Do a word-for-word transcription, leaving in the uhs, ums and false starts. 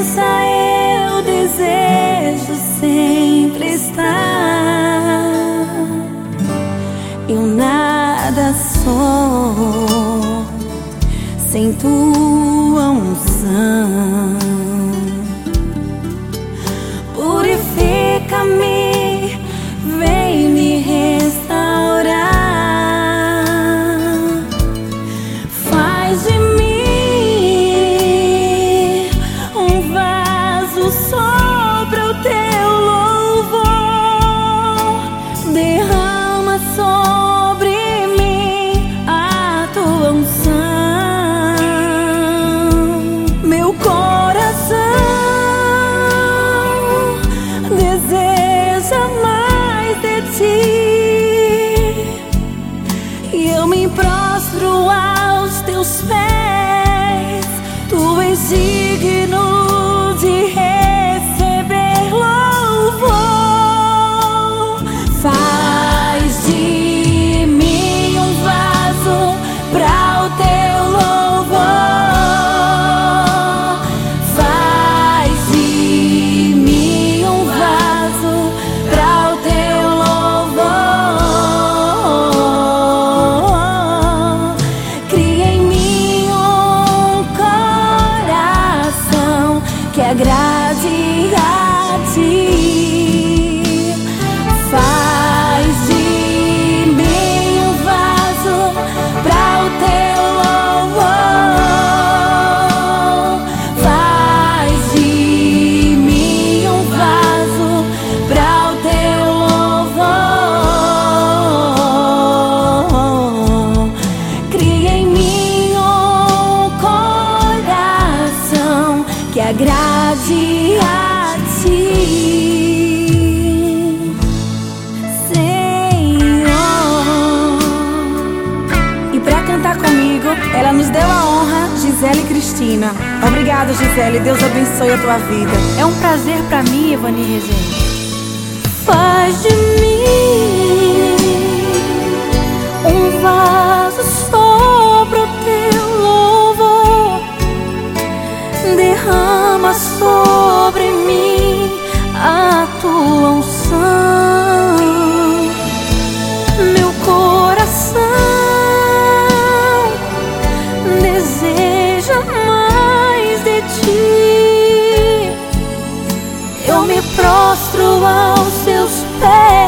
presença eu desejo sempre estar. Eu nada sou sem tua unção. Purifica-me, vem me restaurar. Faz de mim um vaso só para o teu louvor. Derrama sobre mim a tua unção. Meu coração deseja mais de ti, e eu me prostro aos teus pés. Tu és digno de receber louvor. Faz de mim um vaso para o teu louvor. Faz de mim um vaso para o teu louvor. Cria em mim um coração que agrade a ti. Faz de mim um vaso para o teu louvor. Faz de mim um vaso para o teu louvor. Cria em mim um coração que agrade a ti, Senhor. E pra cantar comigo, ela nos deu a honra, Gisele Cristina. Obrigada, Gisele, Deus abençoe a tua vida. É um prazer pra mim, Evani Rezende. Faz de mim um vaso só pro teu louvor. Derrama sobre mim a tua unção. Meu coração deseja mais de ti. Eu me prostro aos teus pés.